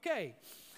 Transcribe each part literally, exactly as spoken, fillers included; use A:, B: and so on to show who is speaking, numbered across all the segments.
A: Okay.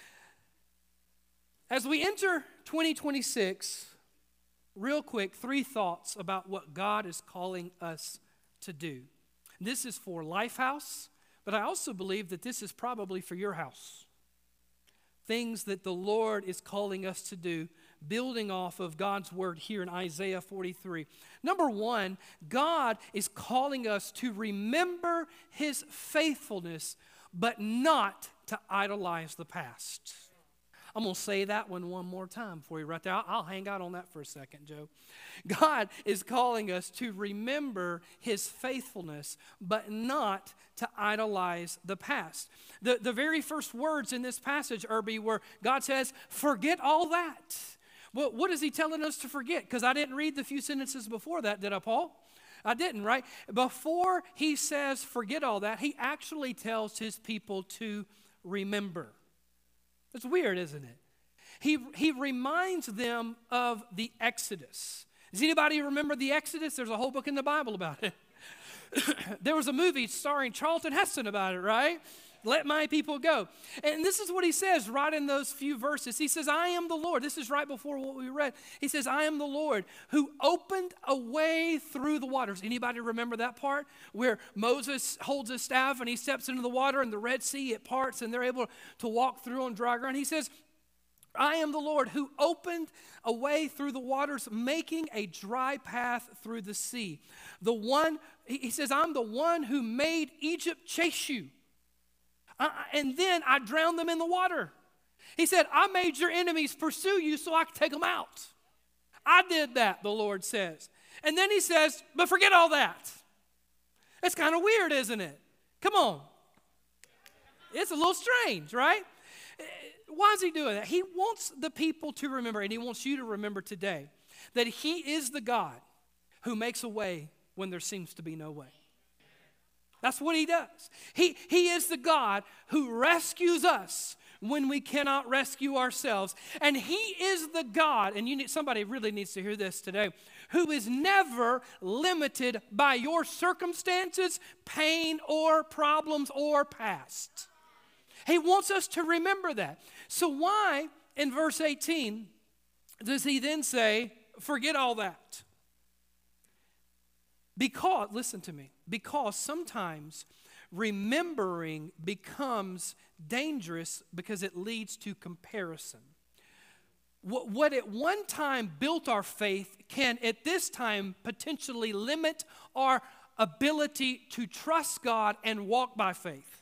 A: As we enter twenty twenty-six, real quick, three thoughts about what God is calling us to do. This is for Lifehouse, but I also believe that this is probably for your house. Things that the Lord is calling us to do, building off of God's word here in Isaiah forty-three. Number one, God is calling us to remember his faithfulness, but not to idolize the past. I'm going to say that one one more time for you right there. I'll, I'll hang out on that for a second, Joe. God is calling us to remember his faithfulness, but not to idolize the past. The, the very first words in this passage, Irby, where God says, forget all that. Well, what is he telling us to forget? Because I didn't read the few sentences before that, did I, Paul? I didn't, right? Before he says forget all that, he actually tells his people to remember. It's weird, isn't it? He, he reminds them of the Exodus. Does anybody remember the Exodus? There's a whole book in the Bible about it. There was a movie starring Charlton Heston about it, right? Let my people go. And this is what he says right in those few verses. He says, I am the Lord. This is right before what we read. He says, I am the Lord who opened a way through the waters. Anybody remember that part where Moses holds his staff and he steps into the water and the Red Sea, it parts and they're able to walk through on dry ground? He says, I am the Lord who opened a way through the waters, making a dry path through the sea. The one, he says, I'm the one who made Egypt chase you. Uh, and then I drowned them in the water. He said, I made your enemies pursue you so I could take them out. I did that, the Lord says. And then he says, but forget all that. It's kind of weird, isn't it? Come on. It's a little strange, right? Why is he doing that? He wants the people to remember, and he wants you to remember today, that he is the God who makes a way when there seems to be no way. That's what he does. He, he is the God who rescues us when we cannot rescue ourselves. And he is the God, and you need, somebody really needs to hear this today, who is never limited by your circumstances, pain, or problems, or past. He wants us to remember that. So why, in verse eighteen, does he then say, forget all that? Because, listen to me, because sometimes remembering becomes dangerous because it leads to comparison. What, what at one time built our faith can at this time potentially limit our ability to trust God and walk by faith.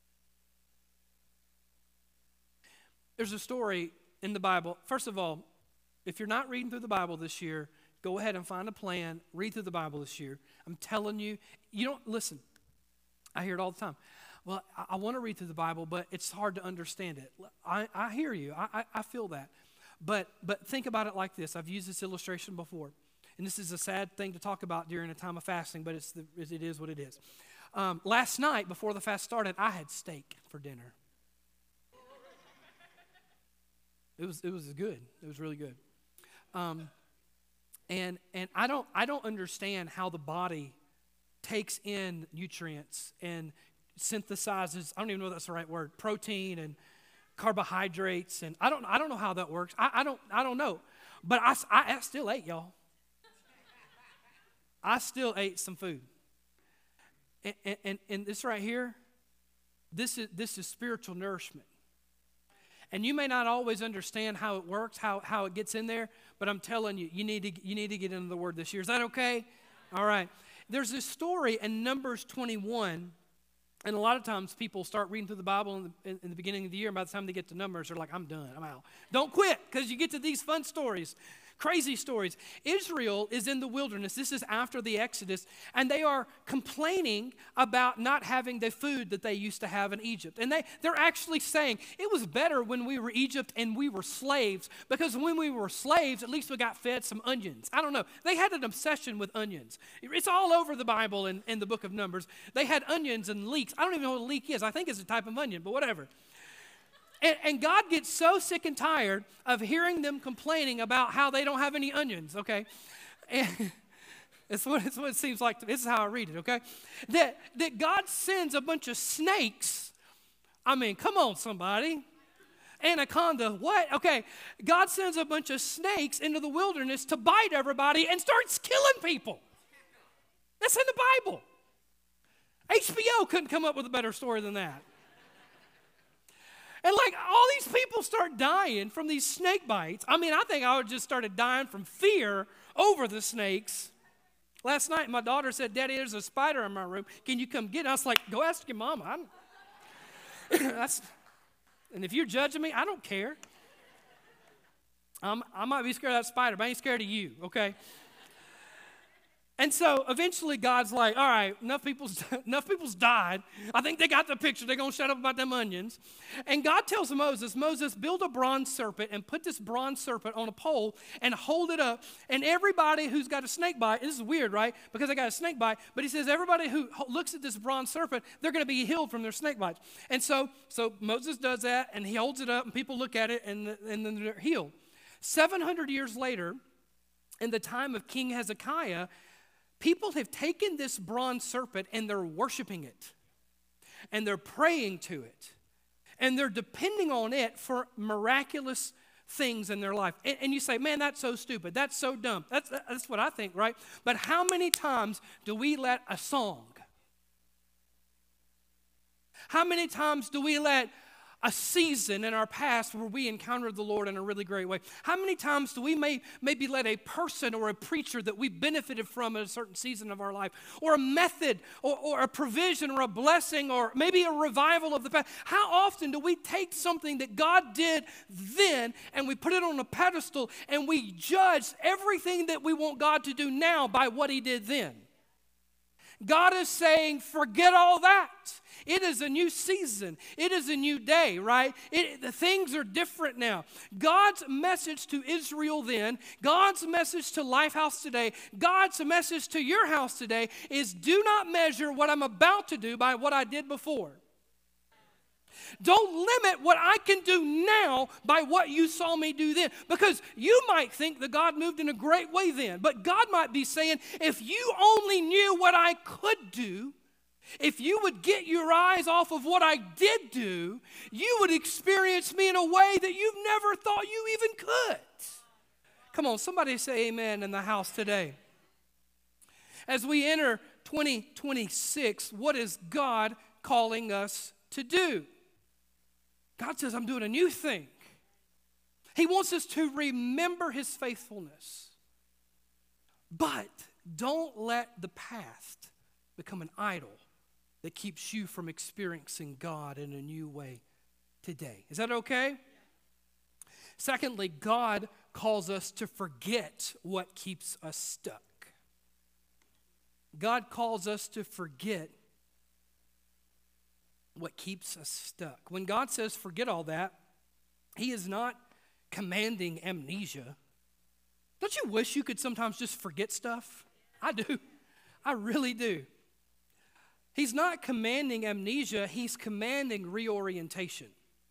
A: There's a story in the Bible. First of all, if you're not reading through the Bible this year, go ahead and find a plan. Read through the Bible this year. I'm telling you, you don't, listen, I hear it all the time. Well, I, I want to read through the Bible, but it's hard to understand it. I, I hear you. I, I, I feel that. But, but think about it like this. I've used this illustration before. And this is a sad thing to talk about during a time of fasting, but it's the, it is what it is. Um, last night, before the fast started, I had steak for dinner. It was, it was good. It was really good. Um, And and I don't I don't understand how the body takes in nutrients and synthesizes, I don't even know if that's the right word, protein and carbohydrates, and I don't I don't know how that works. I, I don't I don't know. But I, I, I still ate, y'all. I still ate some food. And, and and this right here, this is this is spiritual nourishment. And you may not always understand how it works, how, how it gets in there, but I'm telling you, you need to you need to get into the Word this year. Is that okay? All right. There's this story in Numbers twenty-one, and a lot of times people start reading through the Bible in the, in, in the beginning of the year, and by the time they get to Numbers, they're like, I'm done, I'm out. Don't quit, because you get to these fun stories. Crazy stories. Israel is in the wilderness. This is after the Exodus, and they are complaining about not having the food that they used to have in Egypt. And they, they're actually saying, it was better when we were Egypt and we were slaves, because when we were slaves, at least we got fed some onions. I don't know. They had an obsession with onions. It's all over the Bible and in, in the book of Numbers. They had onions and leeks. I don't even know what a leek is. I think it's a type of onion, but whatever. And, and God gets so sick and tired of hearing them complaining about how they don't have any onions, okay? And it's what, it's what it seems like. To, this is how I read it, okay? That, that God sends a bunch of snakes I mean, come on, somebody. Anaconda, what? Okay, God sends a bunch of snakes into the wilderness to bite everybody and starts killing people. That's in the Bible. H B O couldn't come up with a better story than that. And like all these people start dying from these snake bites. I mean, I think I would just started dying from fear over the snakes. Last night, my daughter said, Daddy, there's a spider in my room. Can you come get it? I was like, go ask your mama. I don't. That's, and if you're judging me, I don't care. I'm, I might be scared of that spider, but I ain't scared of you, okay? And so eventually God's like, all right, enough people's, enough people's died. I think they got the picture. They're going to shut up about them onions. And God tells Moses, Moses, build a bronze serpent and put this bronze serpent on a pole and hold it up. And everybody who's got a snake bite, this is weird, right? Because they got a snake bite. But he says everybody who looks at this bronze serpent, they're going to be healed from their snake bites. And so, so Moses does that, and he holds it up, and people look at it, and, and then they're healed. seven hundred years later, in the time of King Hezekiah, people have taken this bronze serpent and they're worshiping it. And they're praying to it. And they're depending on it for miraculous things in their life. And, and you say, man, that's so stupid. That's so dumb. That's, that's what I think, right? But how many times do we let a song? How many times do we let a season in our past where we encountered the Lord in a really great way? How many times do we may, maybe let a person or a preacher that we benefited from in a certain season of our life, or a method, or, or a provision, or a blessing, or maybe a revival of the past? How often do we take something that God did then and we put it on a pedestal and we judge everything that we want God to do now by what he did then? God is saying, forget all that. It is a new season. It is a new day, right? It, the things are different now. God's message to Israel then, God's message to Lifehouse today, God's message to your house today is do not measure what I'm about to do by what I did before. Don't limit what I can do now by what you saw me do then. Because you might think that God moved in a great way then. But God might be saying, if you only knew what I could do, if you would get your eyes off of what I did do, you would experience me in a way that you've never thought you even could. Come on, somebody say amen in the house today. As we enter twenty twenty-six, what is God calling us to do? God says, I'm doing a new thing. He wants us to remember his faithfulness. But don't let the past become an idol that keeps you from experiencing God in a new way today. Is that okay? Secondly, God calls us to forget what keeps us stuck. God calls us to forget what keeps us stuck. When God says forget all that, he is not commanding amnesia. Don't you wish you could sometimes just forget stuff? I do. I really do. He's not commanding amnesia, he's commanding reorientation.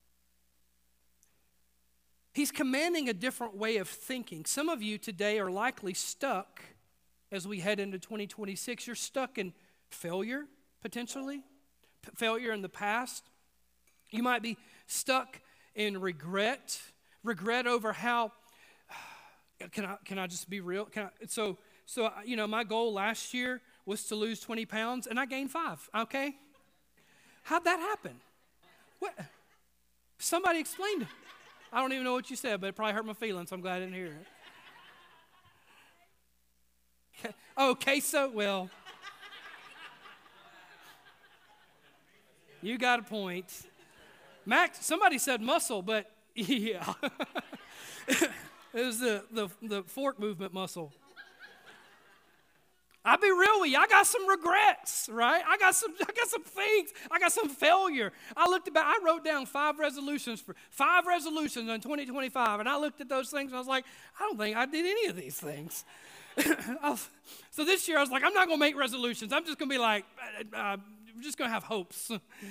A: He's commanding a different way of thinking. Some of you today are likely stuck as we head into twenty twenty-six. You're stuck in failure, potentially, P- failure in the past. You might be stuck in regret, regret over how, can I, can I just be real? Can I, so, so, you know, my goal last year was to lose twenty pounds, and I gained five, okay? How'd that happen? What? Somebody explained it. I don't even know what you said, but it probably hurt my feelings, so I'm glad I didn't hear it. Okay, so, well, you got a point. Max, somebody said muscle, but yeah. It was the, the, the fork movement muscle. I'll be real with you. I got some regrets, right? I got some, I got some things. I got some failure. I looked about. I wrote down five resolutions for five resolutions in twenty twenty-five, and I looked at those things, and I was like, I don't think I did any of these things. was, so this year, I was like, I'm not going to make resolutions. I'm just going to be like, uh, uh, I'm just going to have hopes.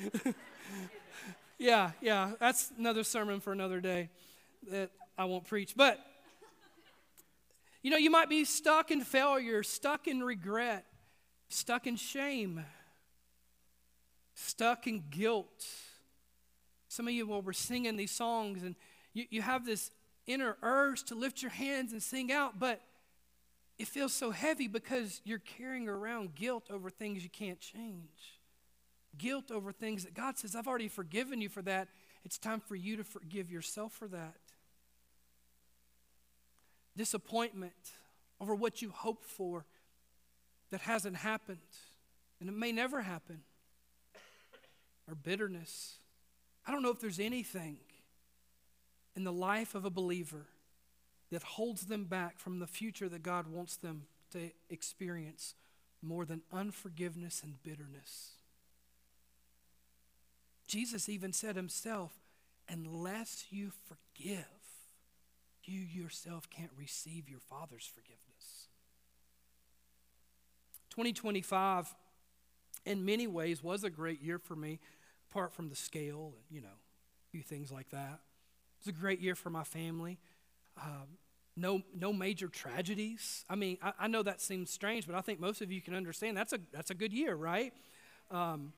A: yeah, yeah. That's another sermon for another day that I won't preach, but. You know, you might be stuck in failure, stuck in regret, stuck in shame, stuck in guilt, Some of you, while we're singing these songs, and you, you have this inner urge to lift your hands and sing out, but it feels so heavy because you're carrying around guilt over things you can't change. Guilt over things that God says, I've already forgiven you for that. It's time for you to forgive yourself for that. Disappointment over what you hoped for that hasn't happened, and it may never happen. Or bitterness. I don't know if there's anything in the life of a believer that holds them back from the future that God wants them to experience more than unforgiveness and bitterness. Jesus even said himself, unless you forgive, you yourself can't receive your Father's forgiveness. twenty twenty-five, in many ways, was a great year for me, apart from the scale and, you know, a few things like that. It was a great year for my family. Um, no no major tragedies. I mean, I, I know that seems strange, but I think most of you can understand that's a that's a good year, right? Um,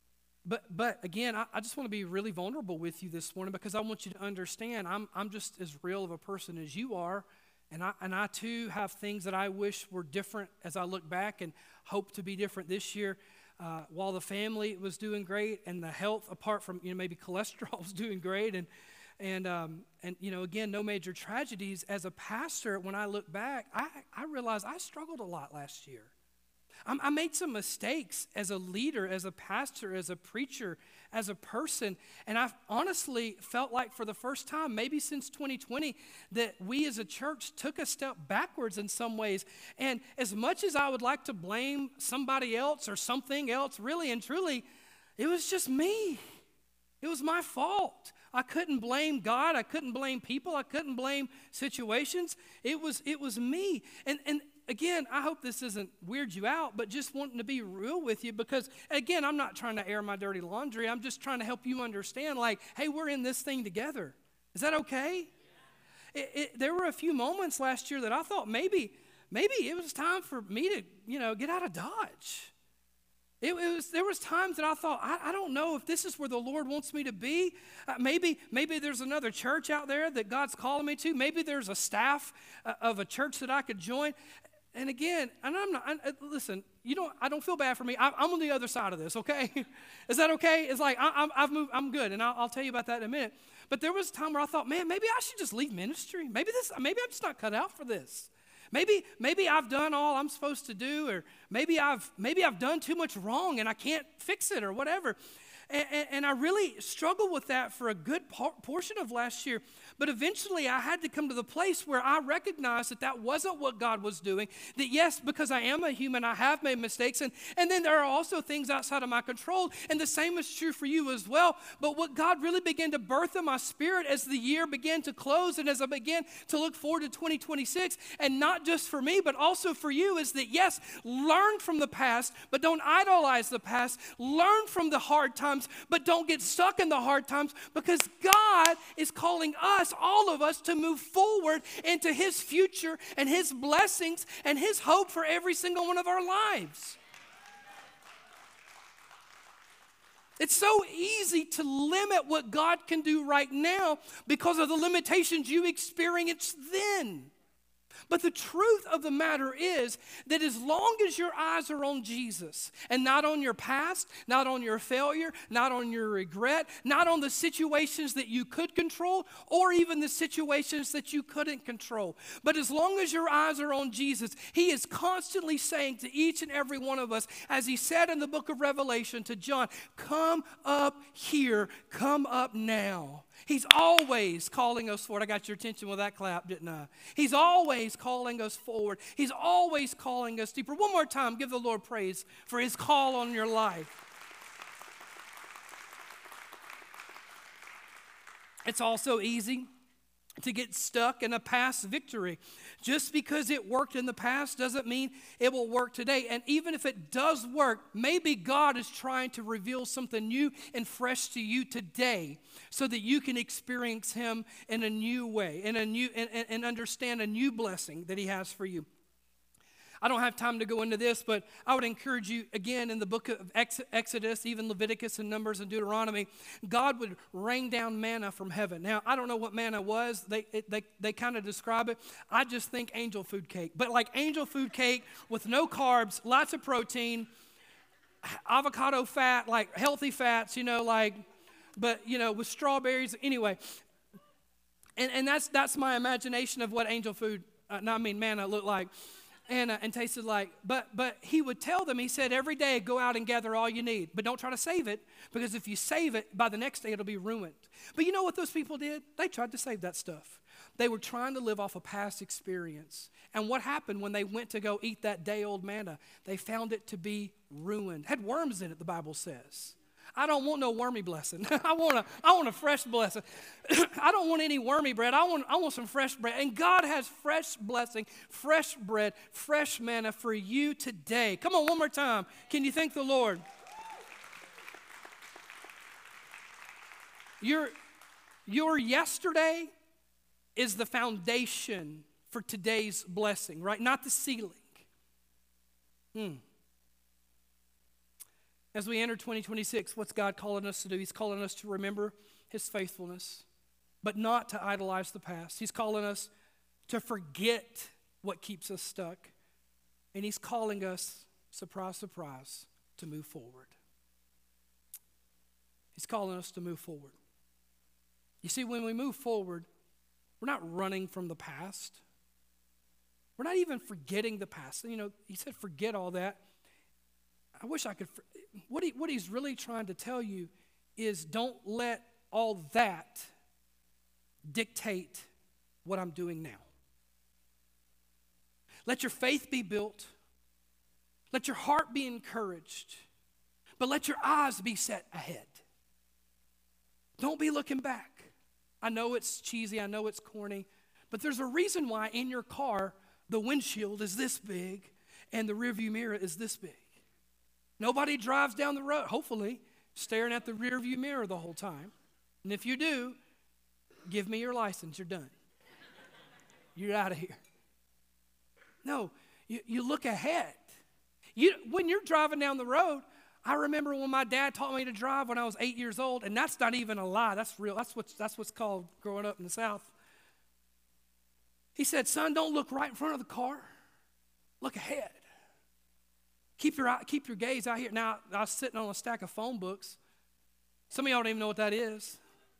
A: but but again, I, I just want to be really vulnerable with you this morning because I want you to understand I'm I'm just as real of a person as you are, and I and I too have things that I wish were different as I look back and hope to be different this year. Uh, while the family was doing great and the health, apart from, you know, maybe cholesterol was doing great, and and um, and you know, again, no major tragedies. As a pastor, when I look back, I I realized I struggled a lot last year. I, I made some mistakes as a leader, as a pastor, as a preacher, as a person, and I honestly felt like for the first time, maybe since twenty twenty, that we as a church took a step backwards in some ways. And as much as I would like to blame somebody else or something else, really and truly, it was just me. It was my fault. I couldn't blame God. I couldn't blame people. I couldn't blame situations. It was it was me. And and again, I hope this doesn't weird you out, but just wanting to be real with you because, again, I'm not trying to air my dirty laundry. I'm just trying to help you understand, like, hey, we're in this thing together. Is that okay? Yeah. It, it, there were a few moments last year that I thought maybe maybe it was time for me to, you know, get out of Dodge. It, it was, there was times that I thought, I, I don't know if this is where the Lord wants me to be. Uh, maybe, maybe there's another church out there that God's calling me to. Maybe there's a staff uh, of a church that I could join. And again, and I'm not, I, listen, you don't, I don't feel bad for me. I, I'm on the other side of this, okay? Is that okay? It's like, I, I'm, I've moved, I'm good, and I'll, I'll tell you about that in a minute. But there was a time where I thought, man, maybe I should just leave ministry. Maybe this, maybe I'm just not cut out for this. Maybe, maybe I've done all I'm supposed to do, or maybe I've, maybe I've done too much wrong and I can't fix it or whatever. And, and, and I really struggled with that for a good por- portion of last year. But eventually I had to come to the place where I recognized that that wasn't what God was doing. That yes, because I am a human, I have made mistakes. And, and then there are also things outside of my control. And the same is true for you as well. But what God really began to birth in my spirit as the year began to close and as I began to look forward to twenty twenty-six, and not just for me, but also for you, is that yes, learn from the past, but don't idolize the past. Learn from the hard times, but don't get stuck in the hard times, because God is calling us, all of us, to move forward into His future and His blessings and His hope for every single one of our lives. It's so easy to limit what God can do right now because of the limitations you experienced then. But the truth of the matter is that as long as your eyes are on Jesus and not on your past, not on your failure, not on your regret, not on the situations that you could control or even the situations that you couldn't control, but as long as your eyes are on Jesus, He is constantly saying to each and every one of us, as He said in the book of Revelation to John, come up here, come up now. He's always calling us forward. I got your attention with that clap, didn't I? He's always calling us forward. He's always calling us deeper. One more time, give the Lord praise for His call on your life. It's also easy to get stuck in a past victory. Just because it worked in the past doesn't mean it will work today. And even if it does work, maybe God is trying to reveal something new and fresh to you today so that you can experience Him in a new way, in a new and, and understand a new blessing that He has for you. I don't have time to go into this, but I would encourage you, again, in the book of Ex- Exodus, even Leviticus and Numbers and Deuteronomy, God would rain down manna from heaven. Now, I don't know what manna was. They it, they, they kind of describe it. I just think angel food cake. But like angel food cake with no carbs, lots of protein, avocado fat, like healthy fats, you know, like, but, you know, with strawberries. Anyway, and, and that's that's my imagination of what angel food, uh, no, I mean manna, looked like. And, uh, and tasted like, but but he would tell them, he said, every day go out and gather all you need, but don't try to save it, because if you save it, by the next day it'll be ruined. But you know what those people did? They tried to save that stuff. They were trying to live off a past experience. And what happened when they went to go eat that day-old manna? They found it to be ruined. It had worms in it, the Bible says. I don't want no wormy blessing. I want a, I want a fresh blessing. I don't want any wormy bread. I want, I want some fresh bread. And God has fresh blessing, fresh bread, fresh manna for you today. Come on, one more time. Can you thank the Lord? Your, your yesterday is the foundation for today's blessing, right? Not the ceiling. Hmm. As we enter twenty twenty-six, what's God calling us to do? He's calling us to remember his faithfulness, but not to idolize the past. He's calling us to forget what keeps us stuck. And he's calling us, surprise, surprise, to move forward. He's calling us to move forward. You see, when we move forward, we're not running from the past. We're not even forgetting the past. You know, he said forget all that. I wish I could. What, he, what he's really trying to tell you is don't let all that dictate what I'm doing now. Let your faith be built. Let your heart be encouraged. But let your eyes be set ahead. Don't be looking back. I know it's cheesy. I know it's corny. But there's a reason why in your car the windshield is this big and the rearview mirror is this big. Nobody drives down the road, hopefully, staring at the rearview mirror the whole time. And if you do, give me your license. You're done. You're out of here. No, you, you look ahead. You, when you're driving down the road, I remember when my dad taught me to drive when I was eight years old, and that's not even a lie. That's real. That's what's, that's what's called growing up in the South. He said, son, don't look right in front of the car. Look ahead. Keep your, keep your gaze out here. Now, I was sitting on a stack of phone books. Some of y'all don't even know what that is.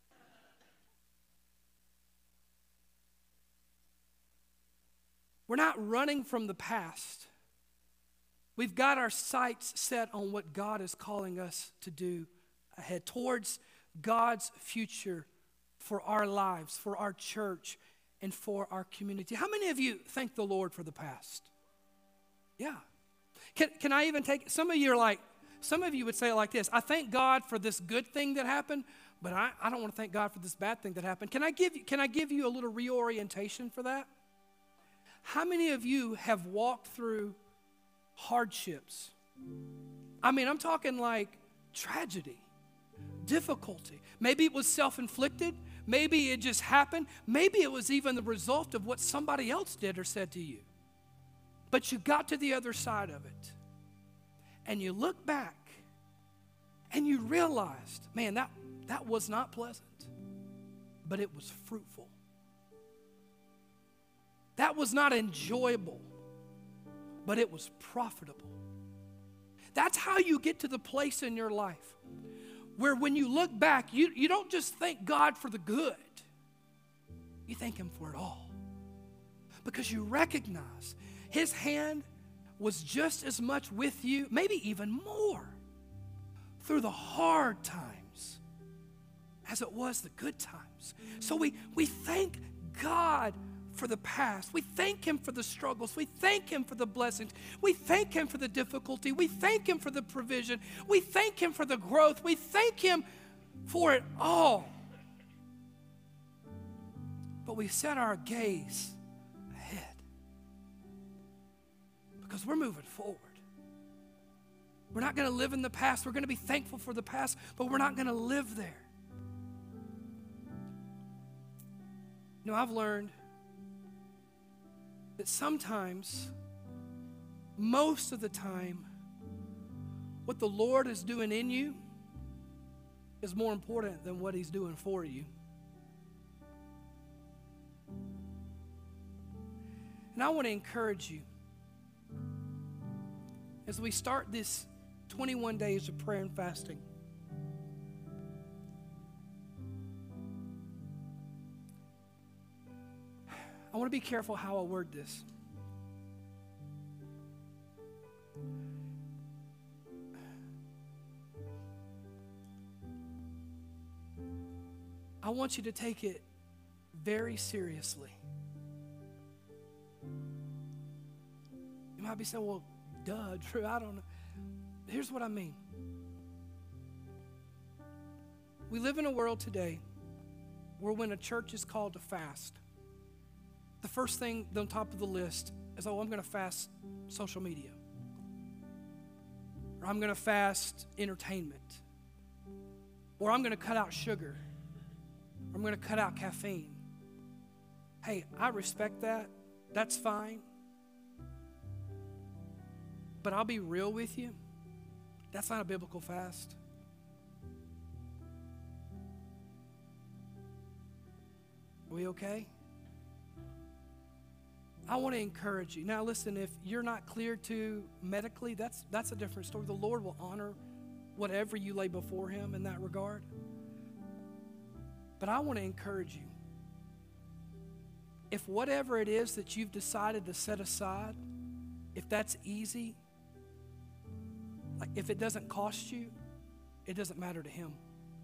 A: We're not running from the past. We've got our sights set on what God is calling us to do ahead, towards God's future for our lives, for our church, and for our community. How many of you thank the Lord for the past? Yeah. Can, can I even take, some of you are like, some of you would say it like this: I thank God for this good thing that happened, but I, I don't want to thank God for this bad thing that happened. Can I give you, can I give you a little reorientation for that? How many of you have walked through hardships? I mean, I'm talking like tragedy, difficulty. Maybe it was self-inflicted. Maybe it just happened. Maybe it was even the result of what somebody else did or said to you. But you got to the other side of it, and you look back, and you realized, man, that, that was not pleasant, but it was fruitful. That was not enjoyable, but it was profitable. That's how you get to the place in your life where when you look back, you, you don't just thank God for the good. You thank him for it all, because you recognize his hand was just as much with you, maybe even more, through the hard times as it was the good times. So we, we thank God for the past. We thank him for the struggles. We thank him for the blessings. We thank him for the difficulty. We thank him for the provision. We thank him for the growth. We thank him for it all. But we set our gaze ahead, because we're moving forward. We're not going to live in the past. We're going to be thankful for the past, but we're not going to live there. You know, I've learned that sometimes most of the time, what the Lord is doing in you is more important than what He's doing for you. And I want to encourage you, as we start this twenty-one days of prayer and fasting, I want to be careful how I word this. I want you to take it very seriously. You might be saying, well, duh, Drew, I don't know. Here's what I mean. We live in a world today where when a church is called to fast, the first thing on top of the list is, oh, I'm going to fast social media. Or I'm going to fast entertainment. Or I'm going to cut out sugar. Or I'm going to cut out caffeine. Hey, I respect that. That's fine. But I'll be real with you. That's not a biblical fast. Are we okay? I want to encourage you. Now listen, if you're not cleared to medically, that's that's a different story. The Lord will honor whatever you lay before Him in that regard. But I want to encourage you. If whatever it is that you've decided to set aside, if that's easy, like if it doesn't cost you, it doesn't matter to Him.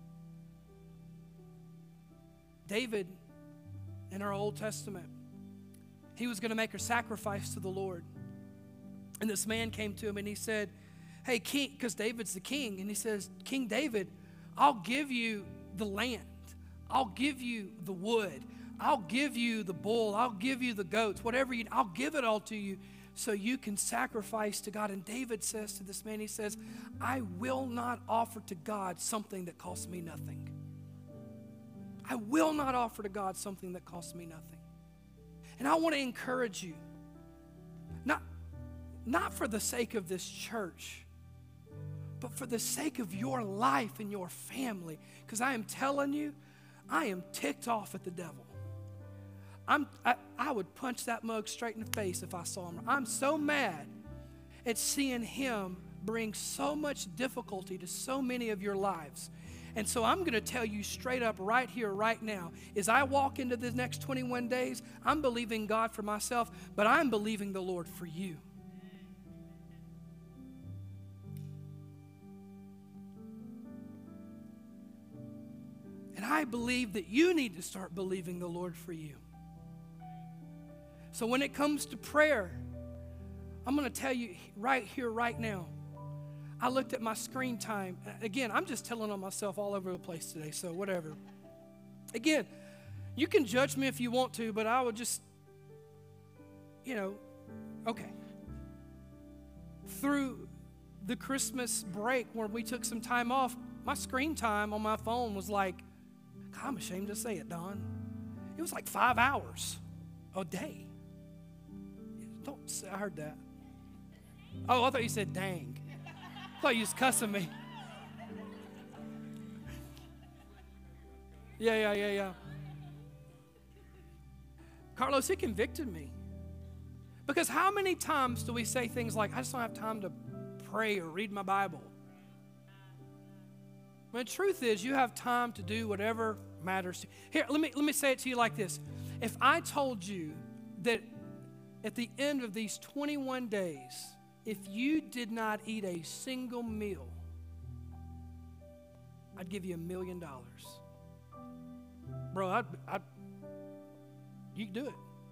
A: David, in our Old Testament, he was going to make a sacrifice to the Lord. And this man came to him and he said, hey, king, because David's the king. And he says, King David, I'll give you the land. I'll give you the wood. I'll give you the bull. I'll give you the goats, whatever you, I'll give it all to you so you can sacrifice to God. And David says to this man, he says, I will not offer to God something that costs me nothing. I will not offer to God something that costs me nothing. And I want to encourage you, not, not for the sake of this church, but for the sake of your life and your family. Because I am telling you, I am ticked off at the devil. I'm, I, I would punch that mug straight in the face if I saw him. I'm so mad at seeing him bring so much difficulty to so many of your lives. And so I'm going to tell you straight up right here, right now, as I walk into the next twenty-one days, I'm believing God for myself, but I'm believing the Lord for you. And I believe that you need to start believing the Lord for you. So when it comes to prayer, I'm going to tell you right here, right now, I looked at my screen time. Again, I'm just telling on myself all over the place today, so whatever. Again, you can judge me if you want to, but I would just, you know, okay. Through the Christmas break where we took some time off, my screen time on my phone was like, God, I'm ashamed to say it, Don. It was like five hours a day. Don't say, I heard that. Oh, I thought you said dang. I thought you was cussing me. Yeah, yeah, yeah, yeah. Carlos, it convicted me. Because how many times do we say things like, I just don't have time to pray or read my Bible? When the truth is, you have time to do whatever matters to you. Here, let me, let me say it to you like this. If I told you that at the end of these twenty-one days, if you did not eat a single meal, I'd give you a million dollars. Bro, I'd, I'd, you can do it.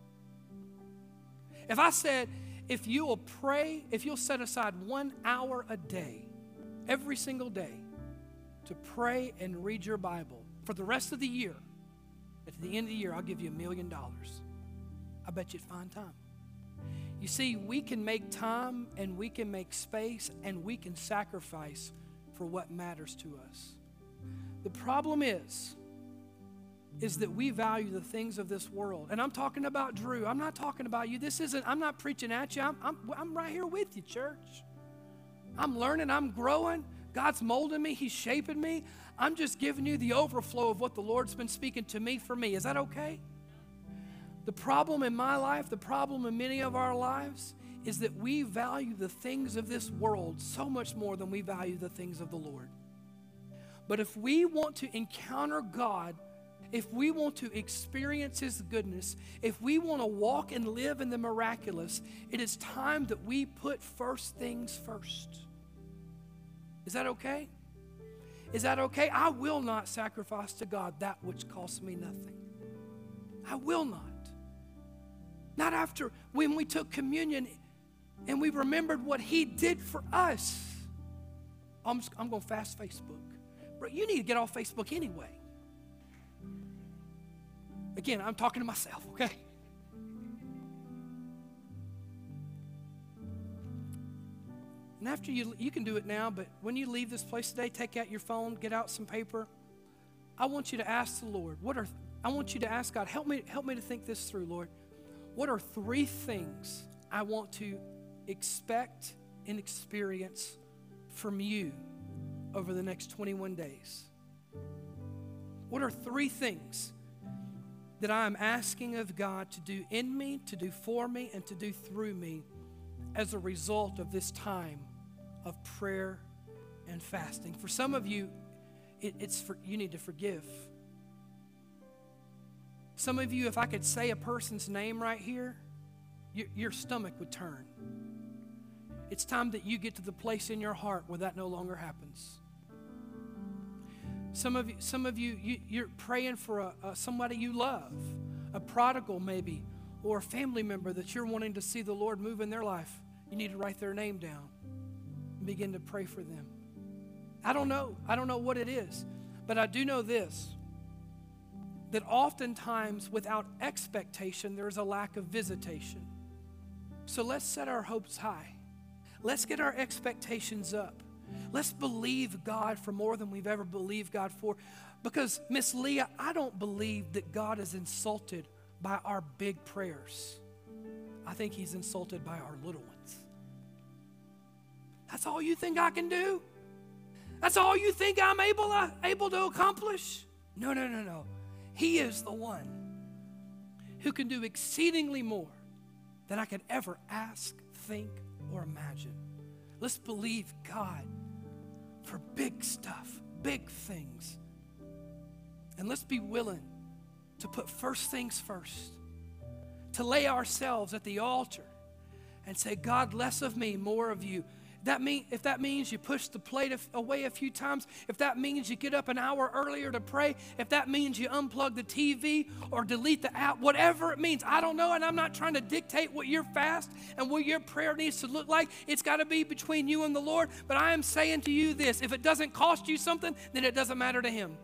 A: If I said, if you will pray, if you'll set aside one hour a day, every single day, to pray and read your Bible for the rest of the year, at the end of the year, I'll give you a million dollars. I bet you'd find time. You see, we can make time and we can make space and we can sacrifice for what matters to us. The problem is, is that we value the things of this world. And I'm talking about Drew. I'm not talking about you. This isn't, I'm not preaching at you. I'm, I'm, I'm right here with you, church. I'm learning. I'm growing. God's molding me. He's shaping me. I'm just giving you the overflow of what the Lord's been speaking to me for me. Is that okay? The problem in my life, the problem in many of our lives, is that we value the things of this world so much more than we value the things of the Lord. But if we want to encounter God, if we want to experience His goodness, if we want to walk and live in the miraculous, it is time that we put first things first. Is that okay? Is that okay? I will not sacrifice to God that which costs me nothing. I will not. Not after when we took communion and we remembered what He did for us. I'm, just, I'm going to fast Facebook. Bro, you need to get off Facebook anyway. Again, I'm talking to myself, okay? And after you, you can do it now, but when you leave this place today, take out your phone, get out some paper. I want you to ask the Lord, what are, I want you to ask God, help me, help me to think this through, Lord. What are three things I want to expect and experience from you over the next twenty-one days? What are three things that I am asking of God to do in me, to do for me, and to do through me as a result of this time of prayer and fasting? For some of you, it, it's for, you need to forgive. Some of you, if I could say a person's name right here, your, your stomach would turn. It's time that you get to the place in your heart where that no longer happens. Some of you, some of you, you you're praying for a, a, somebody you love, a prodigal maybe, or a family member that you're wanting to see the Lord move in their life. You need to write their name down and begin to pray for them. I don't know. I don't know what it is, but I do know this, that oftentimes without expectation, there's a lack of visitation. So let's set our hopes high. Let's get our expectations up. Let's believe God for more than we've ever believed God for. Because, Miss Leah, I don't believe that God is insulted by our big prayers. I think He's insulted by our little ones. That's all you think I can do? That's all you think I'm able, uh, able to accomplish? No, no, no, no. He is the one who can do exceedingly more than I could ever ask, think, or imagine. Let's believe God for big stuff, big things. And let's be willing to put first things first, to lay ourselves at the altar and say, God, less of me, more of you. That mean, if that means you push the plate away a few times, if that means you get up an hour earlier to pray, if that means you unplug the T V or delete the app, whatever it means, I don't know, and I'm not trying to dictate what your fast and what your prayer needs to look like. It's got to be between you and the Lord, but I am saying to you this, if it doesn't cost you something, then it doesn't matter to Him.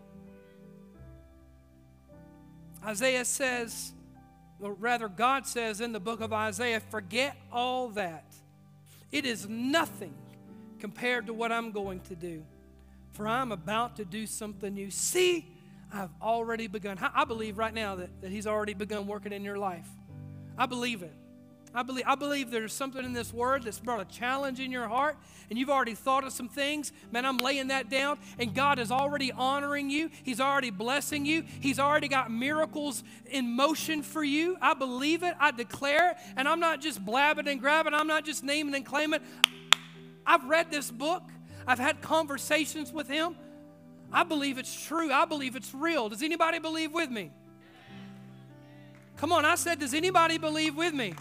A: Isaiah says, or rather God says in the book of Isaiah, forget all that. It is nothing compared to what I'm going to do. For I'm about to do something new. See, I've already begun. I believe right now that, that He's already begun working in your life. I believe it. I believe, I believe there's something in this word that's brought a challenge in your heart, and you've already thought of some things. Man, I'm laying that down, and God is already honoring you. He's already blessing you. He's already got miracles in motion for you. I believe it. I declare it, and I'm not just blabbing and grabbing. I'm not just naming and claiming. I've read this book. I've had conversations with Him. I believe it's true. I believe it's real. Does anybody believe with me? Come on, I said, does anybody believe with me?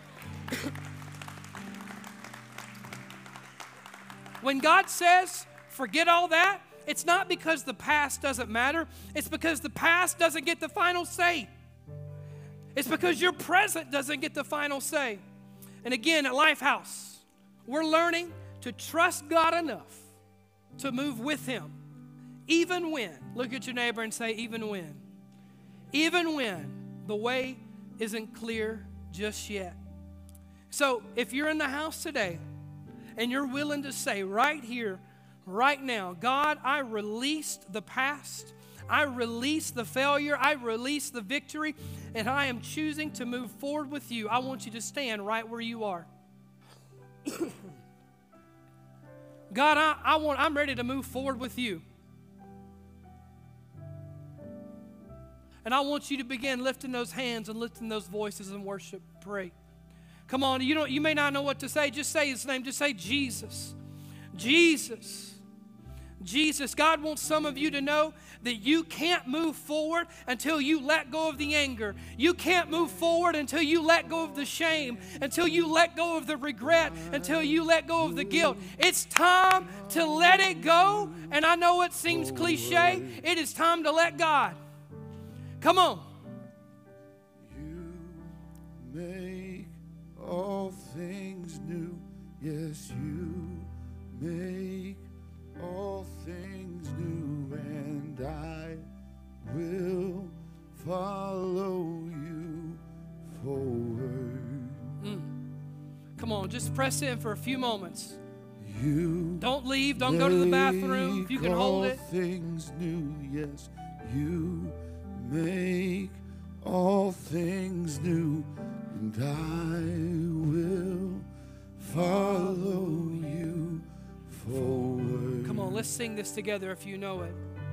A: When God says, forget all that, it's not because the past doesn't matter. It's because the past doesn't get the final say. It's because your present doesn't get the final say. And again, at Lifehouse, we're learning to trust God enough to move with Him. Even when, look at your neighbor and say, even when. Even when the way isn't clear just yet. So if you're in the house today and you're willing to say right here, right now, God, I released the past. I release the failure. I release the victory. And I am choosing to move forward with you. I want you to stand right where you are. God, I, I want, I'm ready to move forward with you. And I want you to begin lifting those hands and lifting those voices in worship. Pray. Come on, you don't, you may not know what to say. Just say his name. Just say Jesus. Jesus. Jesus. God wants some of you to know that you can't move forward until you let go of the anger. You can't move forward until you let go of the shame, until you let go of the regret, until you let go of the guilt. It's time to let it go. And I know it seems cliche. It is time to let God. Come on.
B: You make all things new. Yes, you make all things new, and I will follow you forward.
A: Mm. Come on, just press in for a few moments.
B: You
A: don't leave. Don't go to the bathroom. If you can hold it.
B: All things new. Yes, you make all things new, and I will follow you forward.
A: Come on, let's sing this together if you know it.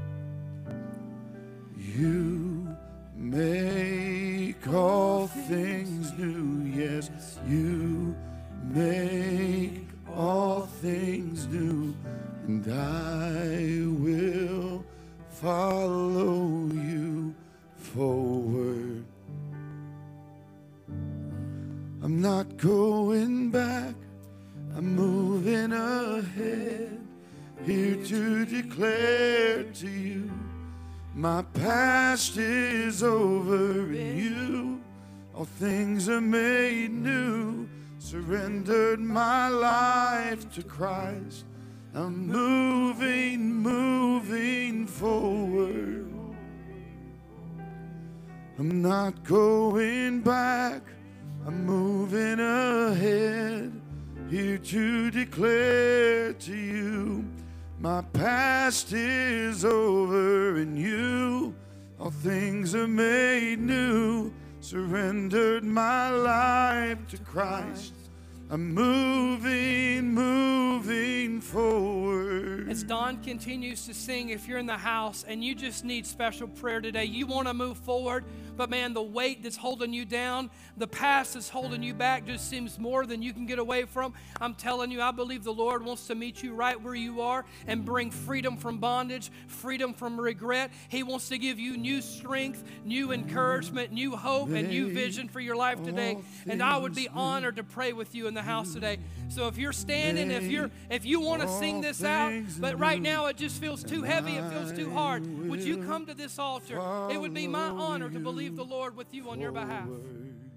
B: You make all things new. Yes, you make all things new, and I will follow you forward. I'm not going back, I'm moving ahead, here to declare to you, my past is over in you. All things are made new, surrendered my life to Christ. I'm moving, moving forward. I'm not going back, I'm moving ahead, here to declare to you, my past is over in you. All things are made new, surrendered my life to Christ. I'm moving, moving forward.
A: As Don continues to sing, if you're in the house and you just need special prayer today, you want to move forward, but man, the weight that's holding you down, the past that's holding you back just seems more than you can get away from. I'm telling you, I believe the Lord wants to meet you right where you are and bring freedom from bondage, freedom from regret. He wants to give you new strength, new encouragement, new hope, and new vision for your life today. And I would be honored to pray with you in the house today. So if you're standing, if you're if you want to sing this out, but right now it just feels too heavy, it feels too hard, would you come to this altar? It would be my honor to believe the Lord with you on your behalf.